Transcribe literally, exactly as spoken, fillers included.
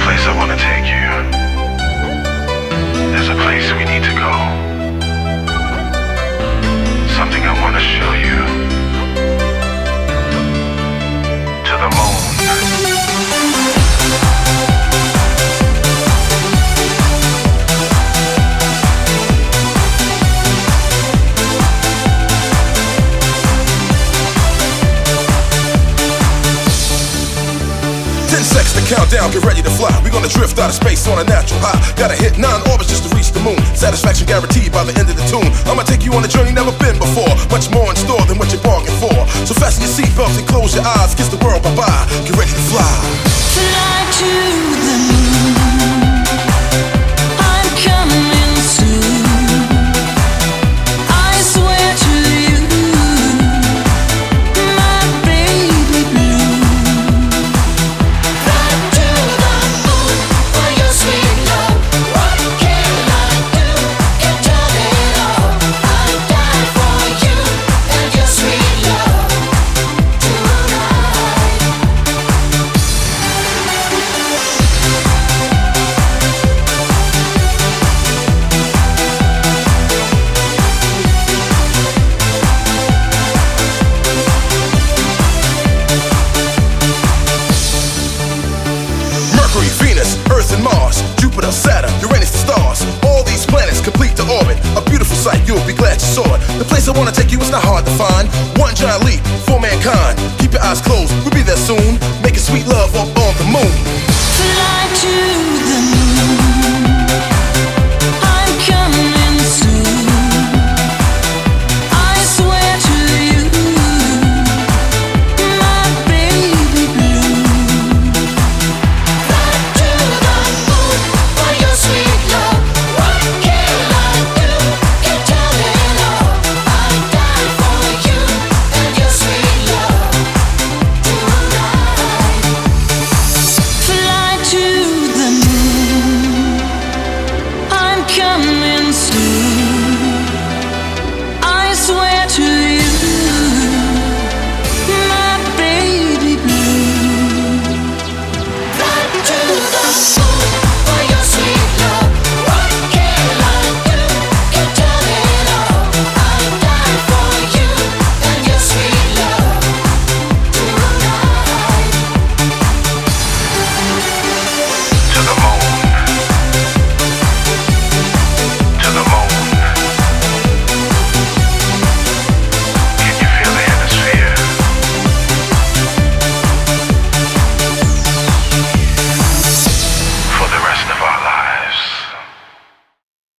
place I wanna take you. There's a place we need to go. Something I wanna show you. To the moon. Ten seconds to count down, get ready to fly. We're gonna drift out of space on a natural high. Gotta hit nine orbits just to reach the moon. Satisfaction guaranteed by the end of the tune. I'ma take you on a journey never been before. Much more in store than what you bargained for. So fasten your seatbelts and close your eyes. Kiss the world bye-bye. Get ready to fly. Fly to the moon. I'm coming soon. I swear to you, my baby blue. Fly to the moon for your sweet love. What can I do? Can't tell it all. I'll die for you and your sweet love tonight. Mercury, Venus, Earth and Mars, Jupiter, Saturn, Uranus and stars. All these planets complete the orbit. A beautiful sight, you'll be glad you saw it. The place I wanna take you is not hard to find. One giant leap for mankind.